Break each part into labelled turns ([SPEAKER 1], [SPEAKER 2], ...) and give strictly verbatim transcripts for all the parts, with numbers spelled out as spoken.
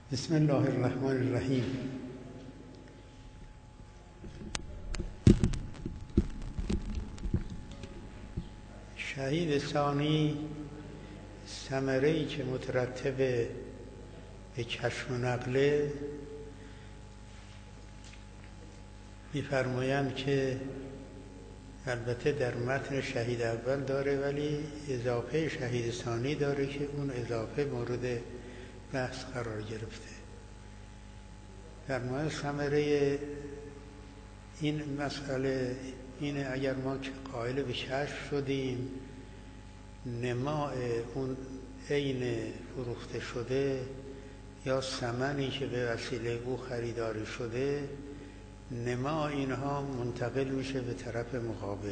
[SPEAKER 1] بسم الله الرحمن الرحیم. شهید ثانی ثمره‌ای که مترتب به کشف و نقله، می‌فرمایند که البته در متن شهید اول داره ولی اضافه شهید ثانی داره که اون اضافه مورد بحث قرار گرفته. فرمایند ثمره این مسئله اینه اگر ما که قائل به کشف شدیم نماء اون عین فروخته شده یا ثمنی که به وسیله او خریداری شده، نماء اینها منتقل میشه به طرف مقابل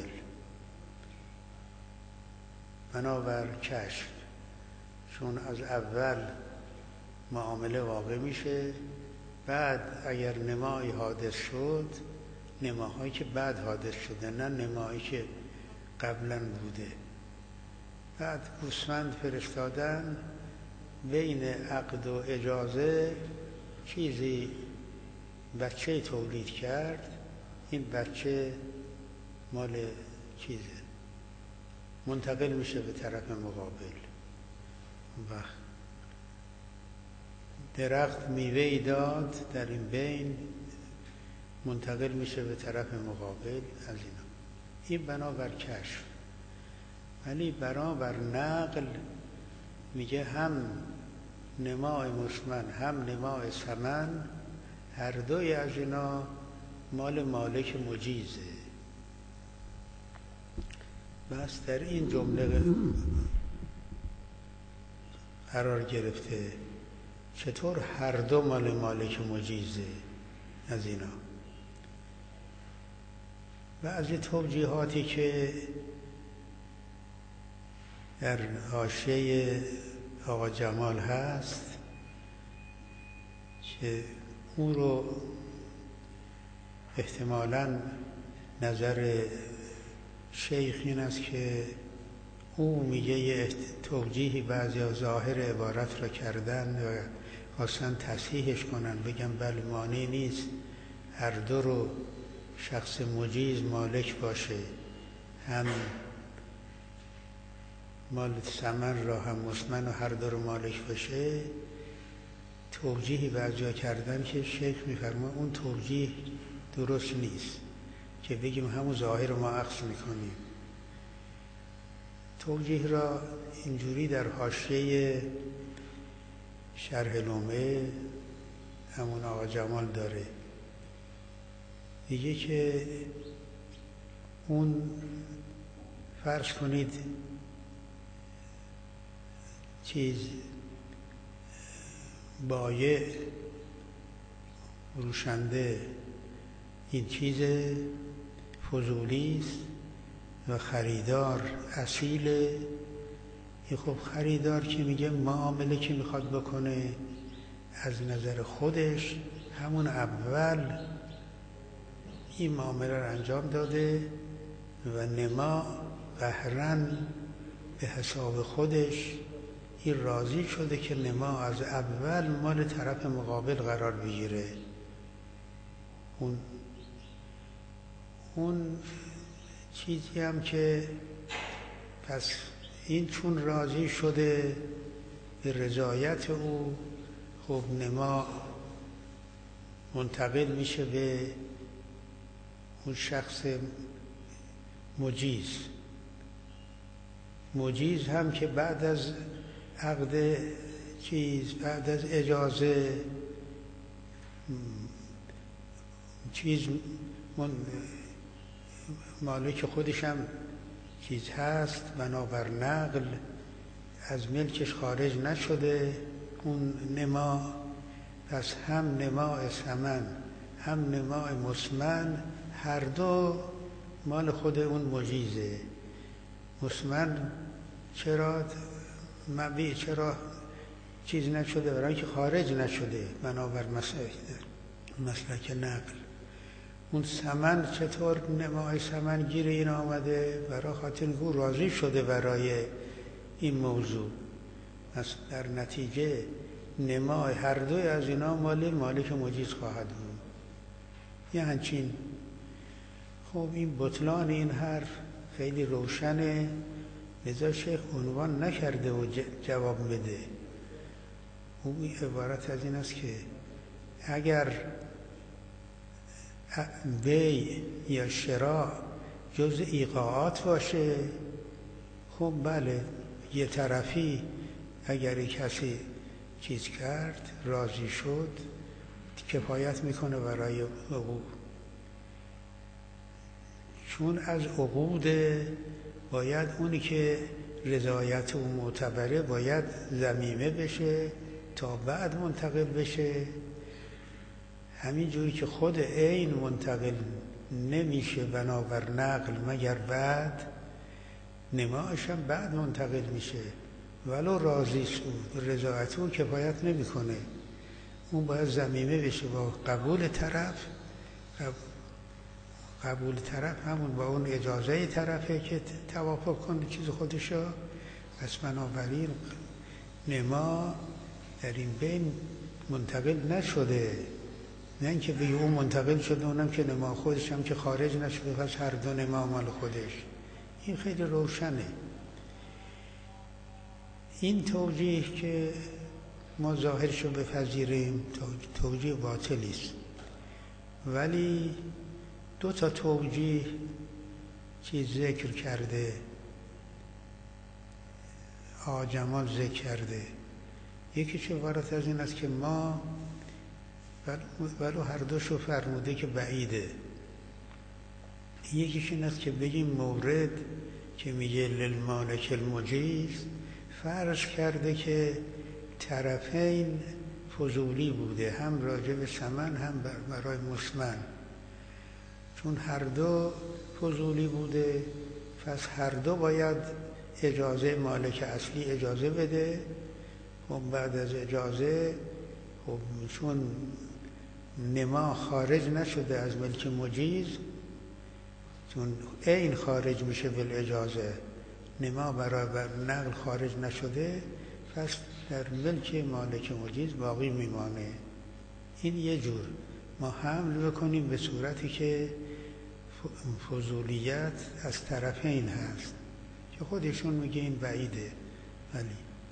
[SPEAKER 1] بنابر کشف، چون از اول معامله واقع میشه، بعد اگر نمایی حادث شد، نماهایی که بعد حادث شده نه نمایی که قبلا بوده، بعد گوسفند فرستادن بین عقد و اجازه چیزی بچه تولید کرد، این بچه مال چیزه منتقل میشه به طرف مقابل. وقت درخت میوه‌ای داد، در این بین منتقل میشه به طرف مقابل از اینا. این بنابر کشف. ولی بنابر نقل میگه هم نماء مثمن هم نماء ثمن، هر دوی از اینا مال مالک مجیزه. بس در این جمله قرار گرفته چطور هر دو مال مالک مجیزه از اینا. بعضی توجیهاتی که در حاشیه آقا جمال هست که اون رو احتمالاً نظر شیخ این است که او میگه یه توجیهی بعضی از ظاهر عبارت را کردن و خواستن تصحیحش کنن، بگن بله مانع نیست هر دو رو شخص مجیز مالک باشه، هم مال ثمن را هم مثمن و هر دو رو مالک باشه. توجیهی بعضیا کردن که شیخ میفرما اون توجیه درست نیست که بگیم همون ظاهر ما اخذ میکنیم. توجیه را اینجوری در حاشیه شرح لومه همون آقا جمال داره، میگه که اون فرض کنید چیز بایع فروشنده این چیز فضولی است و خریدار اصیله. خب خریدار که میگه معامله که میخواد بکنه از نظر خودش همون اول این معامله رو انجام داده و نما قهرن به حساب خودش این راضی شده که نما از اول مال طرف مقابل قرار بگیره. اون اون چیزی هم که پس این چون راضی شده به رضایت او، خب نما منتقل میشه به اون شخص مجیز. مجیز هم که بعد از عقد چیز، بعد از اجازه چیز من مالک خودش هم چیز هست، بنابر نقل از ملکش خارج نشده اون نما، پس هم نماء ثمن هم نماء مثمن هر دو مال خود اون مجیزه. مثمن چرا مبیع چرا چیز نشده؟ برای اینکه خارج نشده بنابر مسلک نقل. اون ثمن چطور نمای ثمن گیر این آمده؟ برای خاطر او راضی شده برای این موضوع. پس در نتیجه نما هر دوی از اینا مال مالک مجیز خواهد بود. یه همچین. خب این بطلان این حرف خیلی روشنه، لذا شیخ عنوان نکرده و جواب بده. اون عبارت از این است که اگر بی یا شراء جز ایقاعات باشه، خب بله یه طرفی اگر کسی چیز کرد راضی شد کفایت میکنه برای عقود. چون از عقود باید اونی که رضایت او معتبره باید ضمیمه بشه تا بعد منتقل بشه. همین جوری که خود عین منتقل نمیشه بنابر نقل مگر بعد، نماش هم بعد منتقل میشه ولو راضی است، رضایت او کفایت نمیکنه، اون باید ضمیمه بشه با قبول طرف. قبول طرف همون با اون اجازه طرفه که توافق کنه چیز خودشو. پس بنابراین نما در این بین منتقل نشده، نه اینکه به اون منتقل شده اونم که نما خودش هم که خارج نشده، پس هر دو نما مال خودش. این خیلی روشنه. این توجیه که ما ظاهرشو بپذیریم توجیه باطلی است، ولی دو تا توجیه چیز ذکر کرده، آقا جمال ذکر کرده. یکیش عبارت از این است که ما ولو هر دوشو فرموده که بعیده. یکیش این است که بگیم مورد که میگه للمالک المجیز فرض کرده که طرفین فضولی بوده، هم راجع به ثمن هم برای مسمن. چون هر دو فضولی بوده پس هر دو باید اجازه مالک اصلی اجازه بده. خب بعد از اجازه، خب چون نما خارج نشده از ملک مجیز، چون عین خارج میشه بالاجازه، نما برای نقل خارج نشده، پس در ملک مالک مجیز باقی میمانه. این یه جور ما حمل بکنیم به صورتی که فضولیت از طرفین هست که خودشون میگه این بعیده. ولی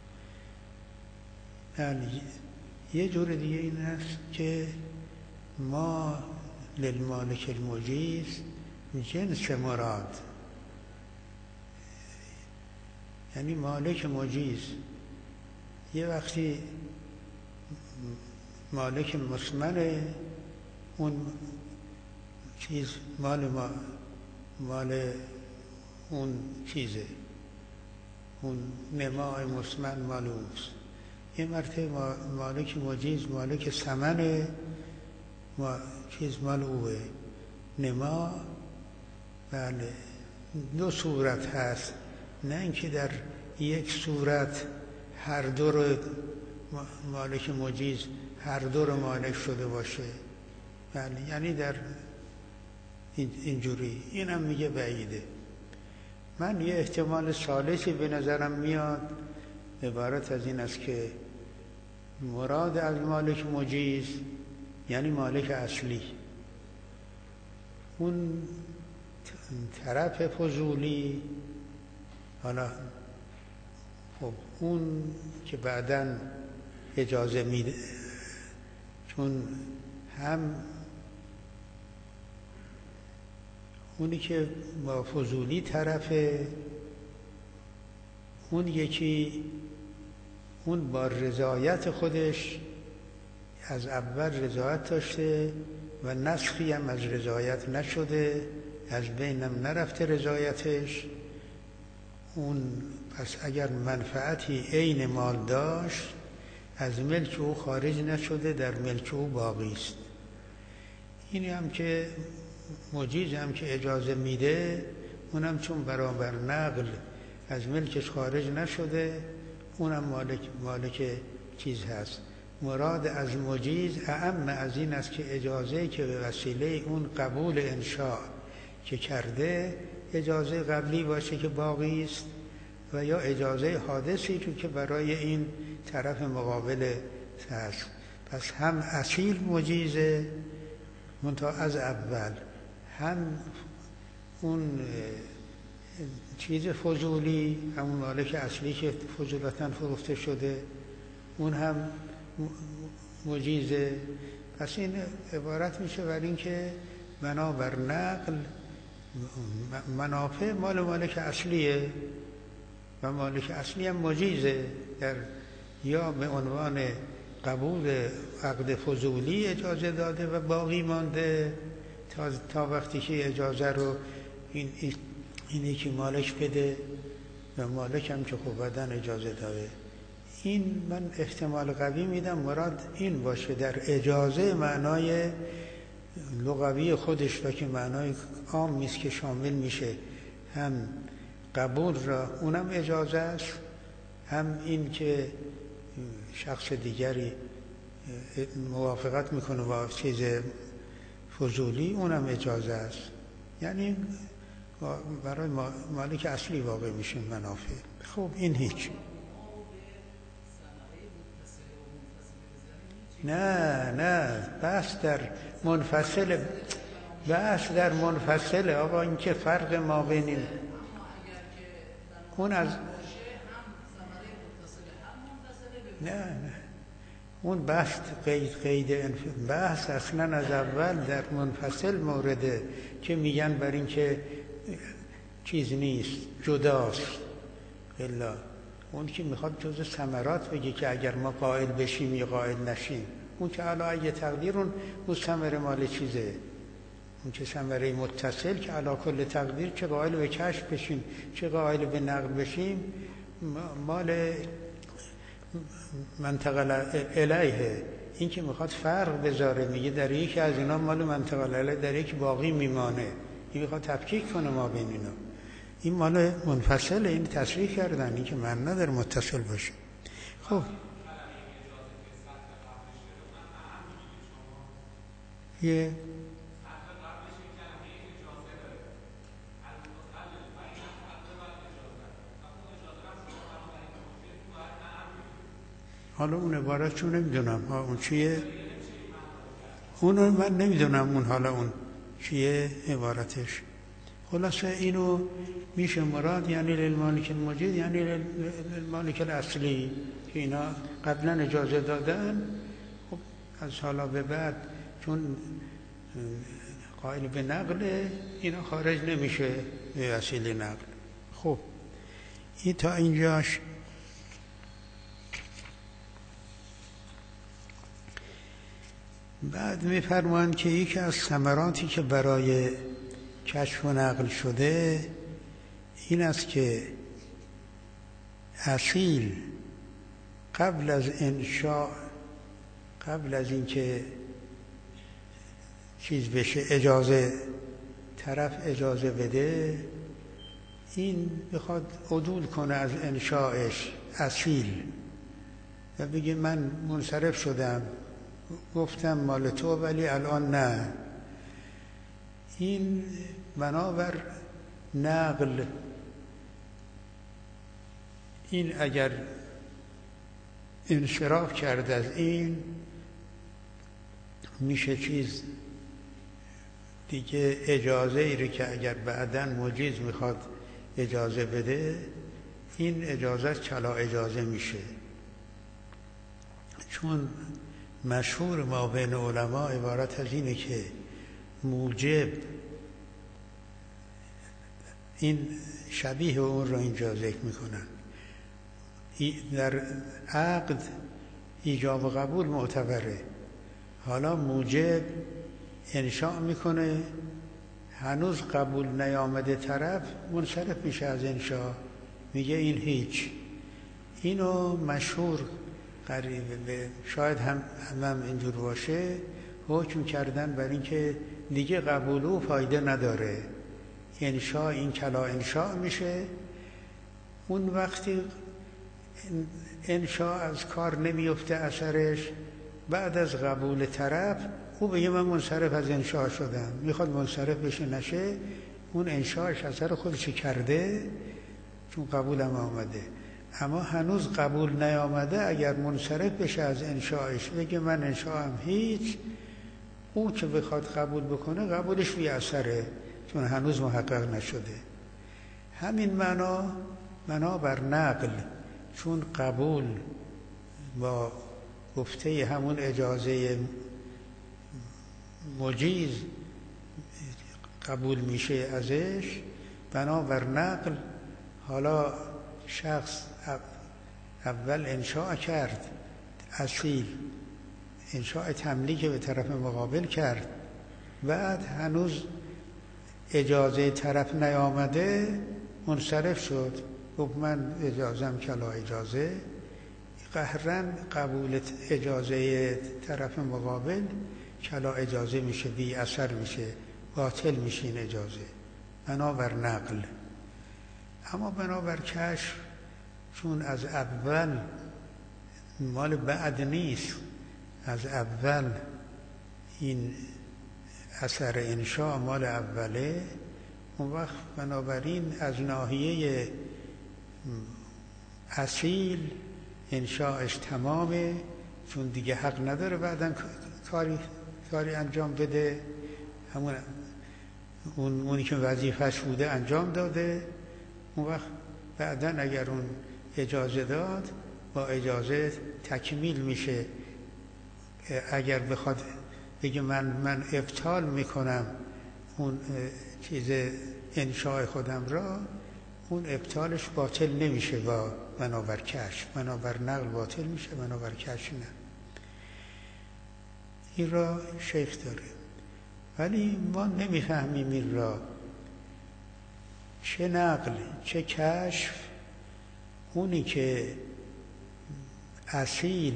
[SPEAKER 1] یعنی یه جور دیگه این است که ما للمالک المجیز جنس مراد، یعنی مالک مجیز یه وقتی مالک مسمنه، اون چیز مال ما مال اون چیزه، اون نمای مسمن مال اوست. یه مرتبه مالک مجیز مالک ثمنه، ما چیز مال اوه نما. بله دو صورت هست، نه اینکه در یک صورت هر دو رو مالک مجیز هر دو رو مالک شده باشه. بله یعنی در اینجوری. اینم میگه بعیده. من یه احتمال ثالثی به نظرم میاد، عبارت از این است که مراد از مالک مجیز یعنی مالک اصلی، اون طرف فضولی. حالا خب اون که بعداً اجازه میده، چون هم اونی که با فضولی طرفه، اون یکی اون با رضایت خودش از اول رضایت داشته و نسخی هم از رضایت نشده، از بینم نرفته رضایتش. اون پس اگر منفعتی عین مال داشت از ملک او خارج نشده، در ملک او باقی است. اینی هم که مجیز هم که اجازه میده، اونم چون برابر نقل از ملکش خارج نشده، اونم مالک مالک چیز هست. مراد از مجیز اعم از این است که اجازه که به وسیله اون قبول انشاء که کرده اجازه قبلی باشه که باقی است، و یا اجازه حادثی تو که برای این طرف مقابل هست. پس هم اصیل مجیزه منتها از اول، هم اون چیز فضولی، همون مالک اصلی که فضولتاً فروخته شده اون هم مجیزه. پس این عبارت میشه بر این که بنابر نقل منافع مال مالک اصلیه و مالک اصلی هم مجیزه، در یا به عنوان قبول عقد فضولی اجازه داده و باقی مانده تا, تا وقتی که اجازه رو این اینی که مالک بده و مالک هم که خوب بدن اجازه داده. این من احتمال قوی میدم مراد این باشه در اجازه معنای لغوی خودش و که معنای عام نیست که شامل میشه هم قبول را اونم اجازه است، هم این که شخص دیگری موافقت میکنه با چیز فضولی اونم اجازه است. یعنی برای مالک اصلی واقع میشه منافع. خب این هیچ نه نه بحث در منفصل بحث در منفصل آقا، این که فرق ما بین اون از نه نه اون بحث قید قید بحث اصلا از اول در منفصل مورده که میگن بر این که چیز نیست جداست، الا اون که میخواد جز ثمرات بگه که اگر ما قائل بشیم یا قائل نشیم، اون که علا اگه تقدیر اون اون ثمره مال چیزه، اون که ثمره متصل که علا کل تقدیر چه قائل به کشف بشیم چه قائل به نقل بشیم مال منطقه الیه. این که میخواد فرق بذاره میگه در یکی از اینا مال منطقه الیه در یکی باقی میمانه، این میخواد تفکیک کنه ما بین اینا. این مال منفصله، این تصریح کردن، این که من نداره متصل باشه. خب یه حالا اون عبارت چون نمیدونم اون چیه، اونو من نمیدونم اون حالا اون چیه عبارتش. خلاصه اینو میشه مراد یعنی للمالک المجید یعنی للمالک الاصلی که اینا قبلا اجازه دادن. خب از حالا به بعد چون قائل به نقل اینا خارج نمیشه به وسیله نقل. خب این تا اینجاش. بعد میفرمایند که یکی از ثمراتی که برای کشف و نقل شده این است که اصیل قبل از انشاء، قبل از اینکه چیز بشه اجازه طرف اجازه بده، این بخواد عدول کنه از انشاءش اصیل و بگه من منصرف شدم گفتم مال تو ولی الان نه. این بنابر نقل این اگر انصراف کرد از این میشه چیز دیگه اجازه ای رو که اگر بعداً مجیز میخواد اجازه بده این اجازه چلا اجازه میشه. چون مشهور ما بین علما عبارت از اینه که موجب این شبیه اون رو اینجا ذکر میکنن. در عقد ایجاب و قبول معتبره، حالا موجب انشاء میکنه هنوز قبول نیامده طرف منصرف میشه از انشاء، میگه این هیچ. اینو مشهور قریبه به شاید هم هم اینجور باشه حکم کردن بر اینکه دیگه قبول و فایده نداره، انشاء این کلا انشاء میشه. اون وقتی انشاء از کار نمیفته اثرش، بعد از قبول طرف او بگه من منصرف از انشاء شدم، میخواد منصرف بشه نشه اون انشاءش اثر خودش کرده چون قبولم آمده. اما هنوز قبول نیامده، اگر منصرف بشه از انشایش بگه من انشاام هیچ، او که بخواد قبول بکنه قبولش بی اثره، چون هنوز محقق نشده. همین معنا معنا بر نقل، چون قبول با گفته همون اجازه مجیز قبول میشه ازش، بنابر نقل حالا شخص اول انشاء کرد، اصیل انشاء تملیک به طرف مقابل کرد، بعد هنوز اجازه طرف نیامده منصرف شد، گفت من اجازم کلا اجازه، قهرن قبول اجازه طرف مقابل کلا اجازه میشه، بی اثر میشه، باطل میشه این اجازه، بنابر نقل. اما بنابر کشف چون از اول مال بعد نیست، از اول این اثر انشاء مال اوله، اون وقت بنابراین از ناحیه اصیل انشاءش تمامه، چون دیگه حق نداره بعداً کاری کاری انجام بده، همون اون اونی که وظیفه‌اش بوده انجام داده. اون وقت بعداً اگر اون اجازه داد با اجازه تکمیل میشه. اگر بخواد بگه من من ابطال میکنم اون چیز انشاء خودم را، اون ابطالش باطل نمیشه با بنابر کشف، بنابر نقل باطل میشه، بنابر کشف نه. این را شیخ داره، ولی ما نمیفهمیم این را، چه نقل چه کشف. اونی که اصیل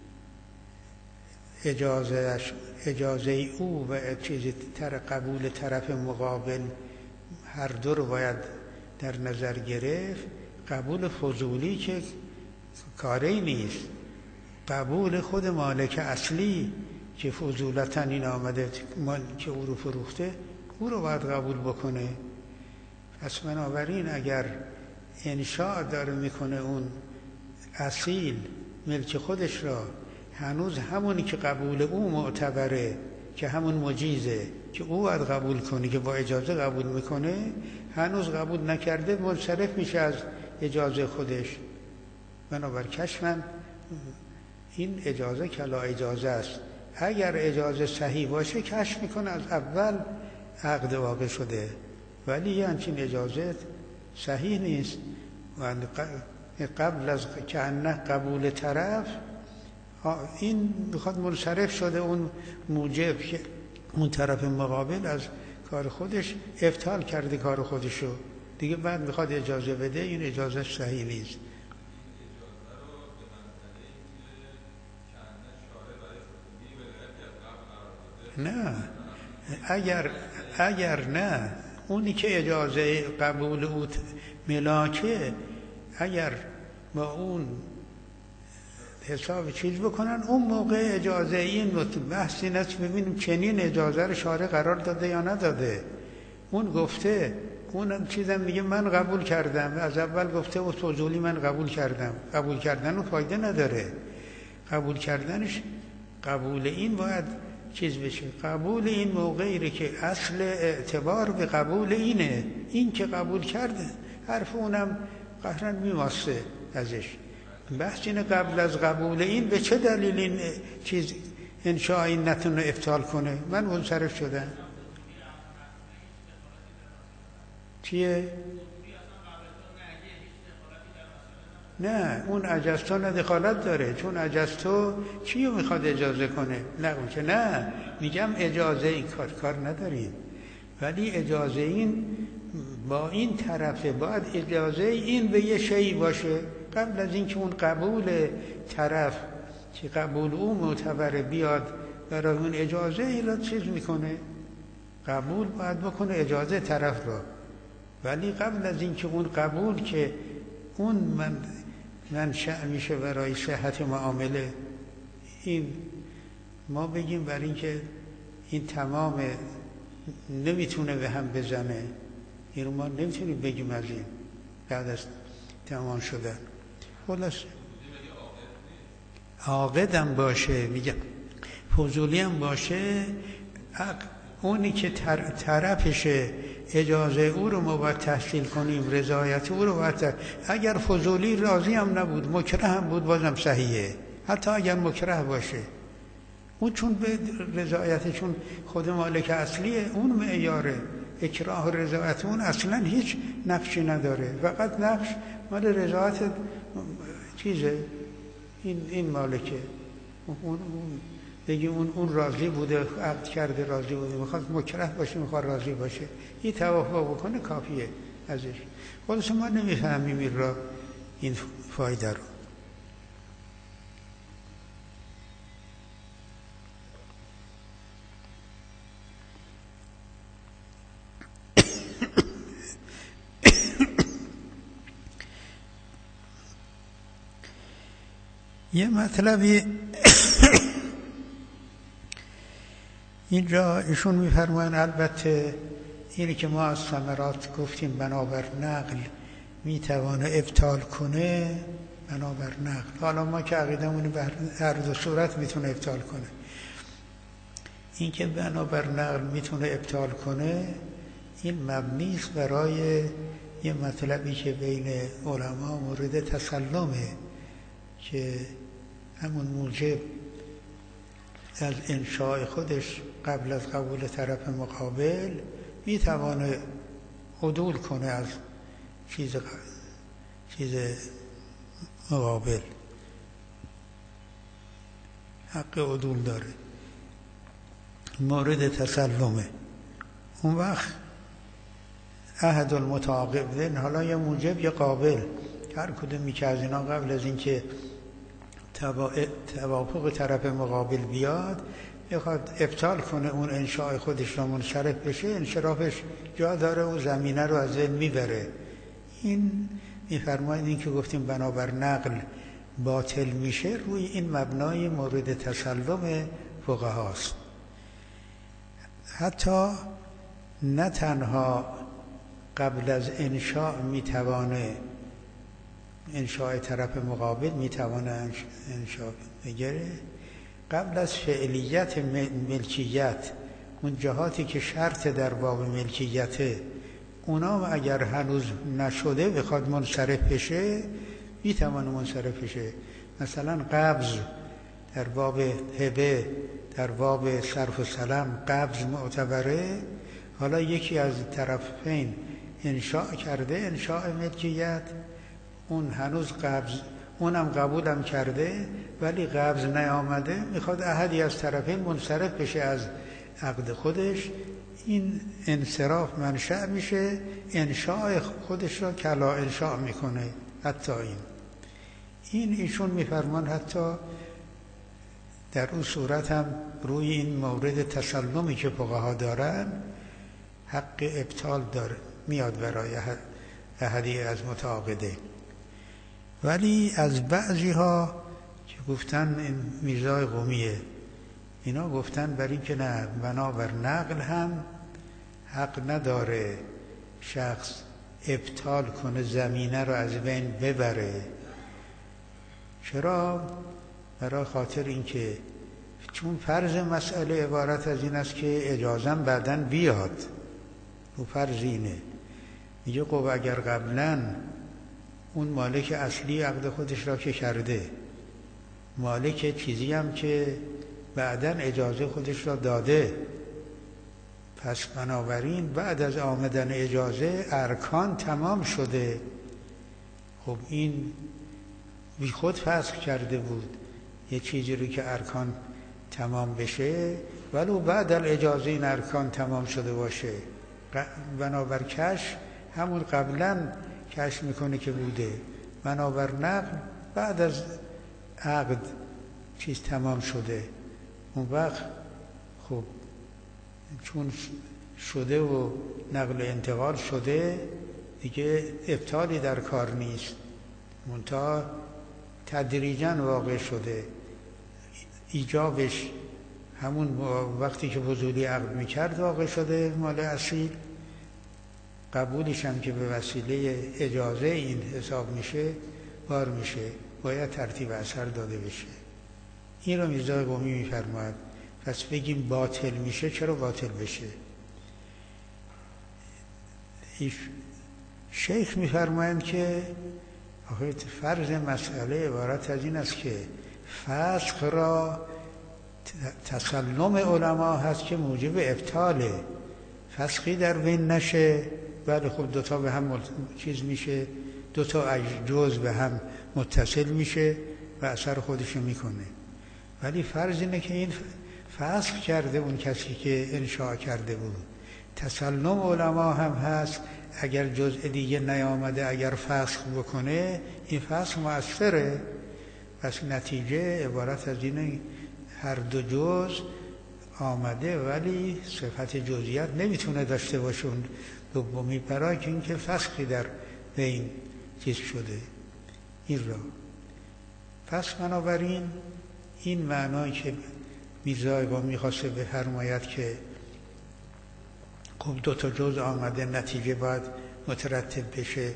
[SPEAKER 1] اجازه اجازه او و چیزی تر قبول طرف مقابل هر دو رو باید در نظر گرفت. قبول فضولی که کاری نیست، قبول خود مالک اصلی که فضولتا این آمده که او رو فروخته، او رو باید قبول بکنه. پس بنابراین اگر انشاء داره میکنه اون اصیل ملک خودش را، هنوز همونی که قبول او معتبره که همون مجیزه که او باید قبول کنه، که با اجازه قبول میکنه، هنوز قبول نکرده منصرف میشه از اجازه خودش. بنابر کشفن این اجازه کلا اجازه است. اگر اجازه صحیح باشه کشف میکنه از اول عقد واقع شده، ولی یه همچین اجازه صحیح نیست و قبل از که انه قبول طرف این بخواد منصرف شده، اون موجب که اون طرف مقابل از کار خودش ابطال کرده کار خودشو دیگه، بعد میخواد اجازه بده، این اجازه صحیح نیست. نه اگر اگر نه اونی که اجازه قبول او ملاکه، اگر با اون حساب چیز بکنن، اون موقع اجازه این بحثی نیست ببینیم چنین اجازه رو شارع قرار داده یا نداده. اون گفته، اون چیزم میگه من قبول کردم، از اول گفته و فضولی من قبول کردم. قبول کردن و فایده نداره، قبول کردنش قبول این باید چیز بشه. قبول این موقعی که اصل اعتبار به قبول اینه، این که قبول کرده حرف اونم قهرن میواسه ازش. بحث اینه قبل از قبول این به چه دلیل این چیز انشاء این نتونه ابطال کنه. من منصرف شدم چیه؟ نه اون اجازتو نه دخالت داره، چون اجازتو چیو میخواد اجازه کنه؟ نه اون که نه، میگم اجازه این کار کار نداریم، ولی اجازه این با این طرفه، باید اجازه این به یه شیء باشه قبل از اینکه اون قبول طرف که قبول او معتبره بیاد برای اون اجازه ایراد چیز میکنه، قبول باید بکنه اجازه طرف را. ولی قبل از اینکه اون قبول که اون من منشأ میشه برای صحت معامله، این ما بگیم برای اینکه این تمام نمیتونه به هم بزنه، این رو ما نمیتونیم بگیم از این بعد از تمام شدن. خلاص عاقدم باشه، میگم فضولی هم باشه، اونی که طرفشه اجازه او رو ما باید تحصیل کنیم، رضایت او رو باید. اگر فضولی راضی هم نبود، مکره هم بود، بازم صحیحه، حتی اگر مکره باشه. اون چون به رضایت، چون خود مالک اصلیه، اون معیاره. اکراه و رضایت اون اصلا هیچ نقشی نداره، فقط نقش مال رضایت چیزه. این این مالکه، اون اون بگی اون اون راضی بوده، عقد کرده راضی بوده، میخواد مکره باشه، میخواد راضی باشه، این توافق بکنه کافیه ازش. خودش ما نمیفهمیم این را، این فایده رو. یه مطلبی اینجا ایشون میفرماین، البته اینی که ما از ثمرات گفتیم بنابر نقل میتوانه ابطال کنه، بنابر نقل. حالا ما که عقیدمون بر هر دو صورت میتونه ابطال کنه. این که بنابر نقل میتونه ابطال کنه، این مبنی است برای یه مطلبی که بین علما مورد تسلمه، که همون موجب از انشاء خودش قبل از قبول طرف مقابل میتوانه عدول کنه از چیز چیز مقابل، حق عدول داره، مورد تسلمه. اون وقت عهد المتعاقبین، حالا یه موجب یه قابل، هر کدومی که از اینا قبل از اینکه توافق طرف مقابل بیاد بخواد ابطال کنه اون انشاء خودش را، منصرف بشه، انصرافش جا داره و زمینه رو از ذهن میبره. این میفرماید این که گفتیم بنابر نقل باطل میشه، روی این مبنای مورد تسلم فقهاست. حتی نه تنها قبل از انشاء میتوانه، انشاء طرف مقابل میتوانه انشاء بگیره، قبل از فعلیت ملکیت، اون جهاتی که شرط در باب ملکیته، اونا اگر هنوز نشده بخواد منصرف بشه، میتوانه منصرف بشه. مثلا قبض در باب هبه، در باب صرف و سلم قبض معتبره. حالا یکی از طرفین انشاء کرده، انشاء ملکیت، اون هنوز قبض، اونم قبولم کرده ولی قبض نیامده، میخواد احدی از طرفین منصرف بشه از عقد خودش. این انصراف منشأ میشه انشاء خودش را کلا انشاء میکنه. حتی این این ایشون میفرمان حتی در اون صورت هم روی این مورد تسلمی که فقها دارن حق ابطال داره، میاد برای احدی از متعاقده. ولی از بعضی ها که گفتن این میرزای قمیه، اینا گفتن برای این که نه، بنابر نقل هم حق نداره شخص ابطال کنه، زمینه رو از بین ببره. چرا؟ برای خاطر اینکه چون فرض مسئله عبارت از این است که اجازم بعداً بیاد، و فرض اینه، میگه خب اگر قبلاً اون مالک اصلی عقد خودش را که کرده، مالک چیزی هم که بعداً اجازه خودش را داده، پس بنابراین بعد از آمدن اجازه ارکان تمام شده. خب این بی خود فسخ کرده بود یه چیزی رو که ارکان تمام بشه، ولو بعد الاجازه این ارکان تمام شده باشه. بنابر کش همون قبلا کش میکنه که بوده، بنابر نقل بعد از عقد چیز تمام شده. اون وقت خب چون شده و نقل انتقال شده دیگه ابطالی در کار نیست، منتها تدریجاً واقع شده. ایجابش همون وقتی که فضولی عقد میکرد واقع شده مال اصیل، قبولش هم که به وسیله اجازه این حساب میشه بار میشه، باید ترتیب اثر داده بشه. این رو میرزا قمی میفرماید. پس بگیم باطل میشه، چرا باطل بشه؟ شیخ میفرمایند که آخه فرض مسئله عبارت از این است که فسق را تسلم علما هست که موجب ابطاله. فسقی در بین نشه، ولی خب دوتا به هم چیز میشه، دوتا جز به هم متصل میشه و اثر خودشو میکنه. ولی فرض اینه که این فسق کرده اون کسی که انشاء کرده بود. تسلم علما هم هست، اگر جزء دیگه نیامده، اگر فسق بکنه این فسق مؤثره. پس نتیجه عبارت از اینه هر دو جز آمده ولی صفت جزئیات نمیتونه داشته باشه اون دومی، برای که اینکه فسقی در بین چیز شده این را. پس بنابراین این معنایی که میرزا قمی میخواسته بفرماید که خب دو تا جز آمده نتیجه باید مترتب بشه،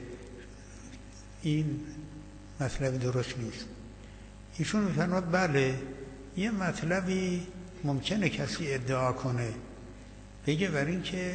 [SPEAKER 1] این مطلب درست نیست. ایشون میفرماید بله یه مطلبی ممکنه کسی ادعا کنه، بگه بر این که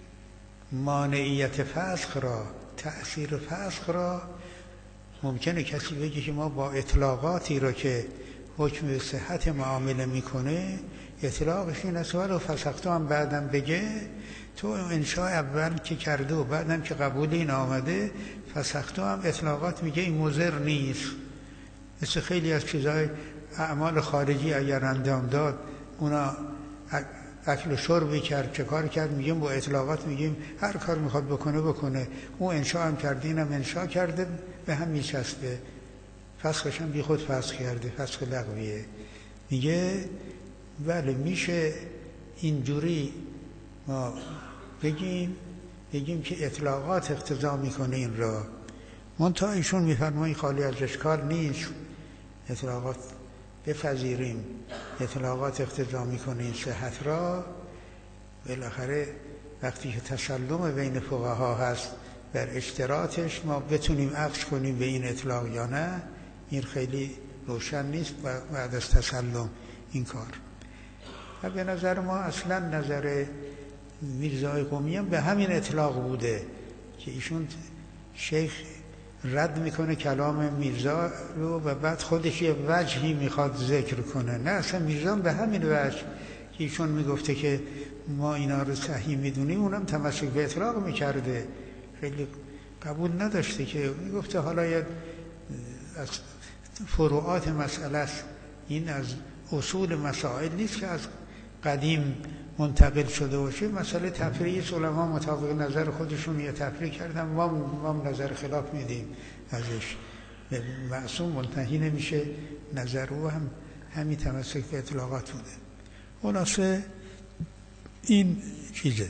[SPEAKER 1] مانعیت فسق را، تأثیر فسق را ممکنه کسی بگه که ما با اطلاقاتی را که حکم به صحت معامله میکنه اطلاقش این است، ولو فسقتو هم بعدم بگه تو انشاء اول که کرده و بعدم که قبول این آمده فسقتو هم اطلاقات میگه این مضر نیست. مثل خیلی از چیزهای اعمال خارجی اگر انجام داد، اونا اکل و شربی کرد، چه کار کرد، میگیم با اطلاقات میگیم هر کار میخواد بکنه بکنه، اون انشاء هم کرده اینم انشاء کرده، به هم میچسبه، فسخش هم بی خود فسخ کرده، فسخ لغویه. میگه بله میشه اینجوری ما بگیم بگیم که اطلاقات اقتضا میکنه این را. منتها ایشون میفرمایند خالی از اشکال نیست، اطلاقات بپذیریم، اطلاقات اقتضا میکنه این صحت را. بالاخره وقتی که تسلم بین فقها هست بر اشتراطش ما بتونیم عکس کنیم به این اطلاق یا نه، این خیلی روشن نیست و بعد از تسلم این کار. و به نظر ما اصلا نظر میرزای قمی هم به همین اطلاق بوده که ایشون شیخ رد میکنه کلام میرزا رو و بعد خودش یه وجهی میخواد ذکر کنه. نه اصلا میرزا به همین وجه که ایشون میگفته که ما اینا رو صحیح میدونیم اونم تمسک به اطلاق میکرده، خیلی قبول نداشته، که میگفته حالا یه از فروعات مسئله است، این از اصول مسائل نیست که از قدیم منتقل شده باشه. مسئله تفریعی علما مطابق نظر خودشون یه تفریع کردن، ما ما نظر خلاف میدیم ازش، به معصوم منتهی نمیشه. نظر او هم همین تمسک به اطلاقات بوده. خلاصه این چیزه.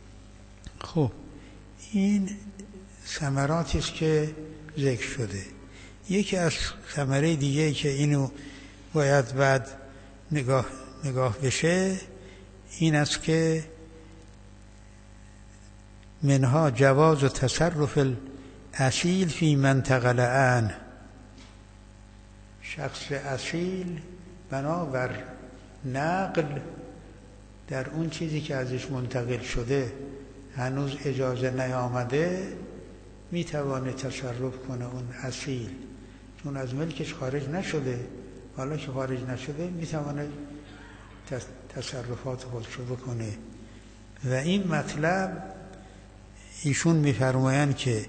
[SPEAKER 1] خب این ثمراتی است که ذکر شده. یکی از ثمره دیگه که اینو باید بعد نگاه نگاه بشه این است که منها جواز و تصرف الاصیل فی منتقل عنه، شخص اصیل بنابر نقل در اون چیزی که ازش منتقل شده هنوز اجازه نیامده میتوانه تصرف کنه اون اصیل، چون از ملکش خارج نشده. حالا که خارج نشده میتوانه تصرفات خودشو بکنه. و این مطلب ایشون میفرمایند که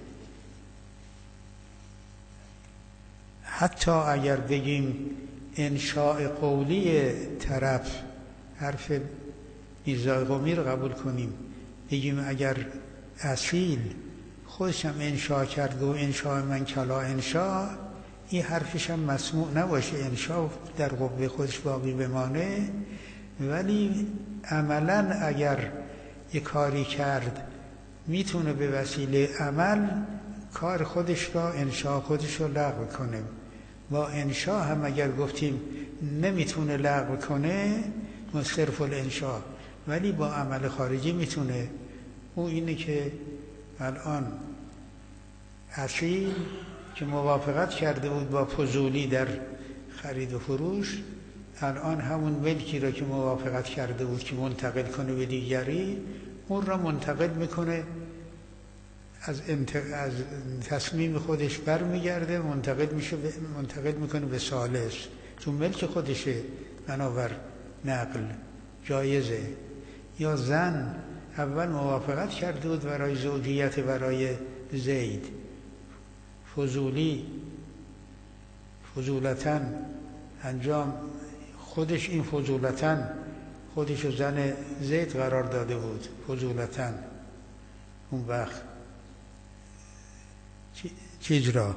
[SPEAKER 1] حتی اگر بگیم انشاء قولی طرف حرف میرزا قمی رو قبول کنیم، بگیم اگر اصیل خودشم انشاء کرده و انشاء من کلا انشاء، این حرفش هم مسموع نباشه، انشاء در قوه خودش باقی بمانه، ولی عملا اگر یک کاری کرد میتونه به وسیله عمل کار خودش را، انشاء خودش رو لغو کنه. با انشاء هم اگر گفتیم نمیتونه لغو کنه مصرف الانشاء، ولی با عمل خارجی میتونه. او اینه که الان اصیل که موافقت کرده بود با فضولی در خرید و فروش، الان همون ملکی را که موافقت کرده بود که منتقل کنه به دیگری، اون را منتقل میکنه، از, انت... از تصمیم خودش برمیگرده، منتقل میشه ب... منتقل میکنه به ثالث، چون ملک خودشه، بنابر نقل جایزه. یا زن اول موافقت کرده بود برای زوجیت برای زید، فضولی فضولتاً انجام خودش، این فضولتاً خودش و زن زید قرار داده بود، فضولتاً اون وقت چیز را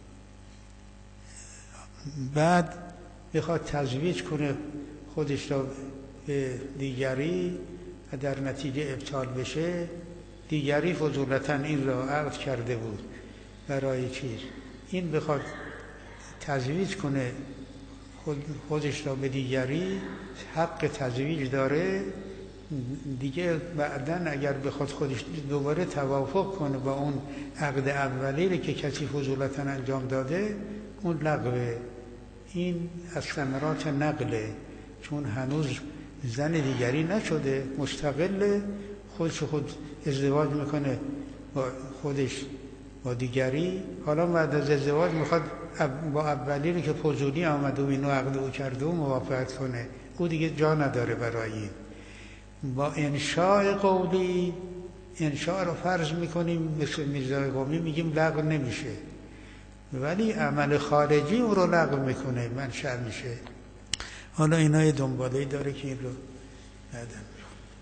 [SPEAKER 1] بعد بخواد تزویج کنه خودش را به دیگری و در نتیجه ابطال بشه، دیگری فضولتاً این را عقد کرده بود برای چیز، این بخواد تزویج کنه خود خودش را به دیگری، حق تزویج داره دیگه. بعدن اگر بخواد خودش دوباره توافق کنه با اون عقد اولی که کسی فضولتاً انجام داده، اون لغوه. این از ثمرات نقله، چون هنوز زن دیگری نشده، مستقل خودش خود ازدواج میکنه با خودش با دیگری. حالا بعد از ازدواج میخواد با اولی رو که فضولی آمد و اینو عقد او کرده و موافقت کنه، او دیگه جا نداره برای این. با انشاء قولی، انشاء رو فرض میکنیم مثل میرزای قمی، میگیم لغو نمیشه، ولی عمل خارجی او رو لغو میکنه، منشأ میشه. حالا اینا یه دنباله‌ای داره که این رو بعدم